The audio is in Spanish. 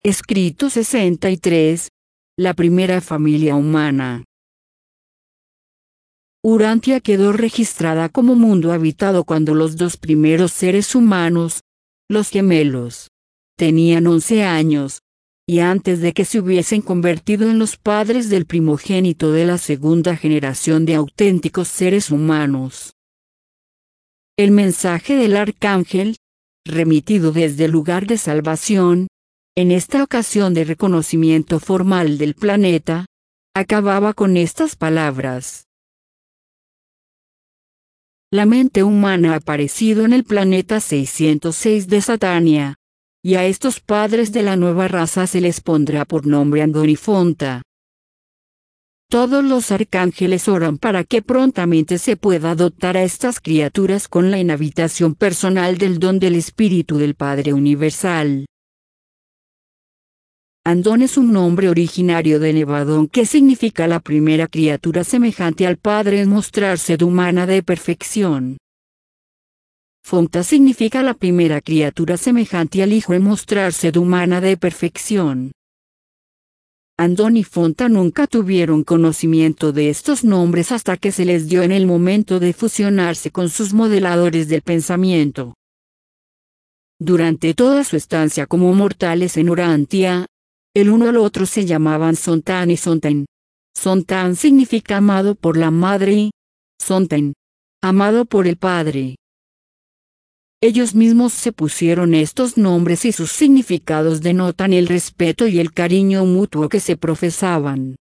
Escrito 63. La primera familia humana. Urantia quedó registrada como mundo habitado cuando los dos primeros seres humanos, los gemelos, tenían 11 años, y antes de que se hubiesen convertido en los padres del primogénito de la segunda generación de auténticos seres humanos. El mensaje del arcángel, remitido desde el lugar de salvación, en esta ocasión de reconocimiento formal del planeta, acababa con estas palabras. La mente humana ha aparecido en el planeta 606 de Satania, y a estos padres de la nueva raza se les pondrá por nombre Andón y Fonta. Todos los arcángeles oran para que prontamente se pueda dotar a estas criaturas con la inhabitación personal del don del Espíritu del Padre Universal. Andón es un nombre originario de Nevadón que significa la primera criatura semejante al Padre en mostrarse de humana de perfección. Fonta significa la primera criatura semejante al Hijo en mostrarse de humana de perfección. Andón y Fonta nunca tuvieron conocimiento de estos nombres hasta que se les dio en el momento de fusionarse con sus modeladores del pensamiento. Durante toda su estancia como mortales en Urantia, el uno al otro se llamaban Sontan y Sonten. Sontan significa amado por la madre y Sonten, amado por el padre. Ellos mismos se pusieron estos nombres y sus significados denotan el respeto y el cariño mutuo que se profesaban.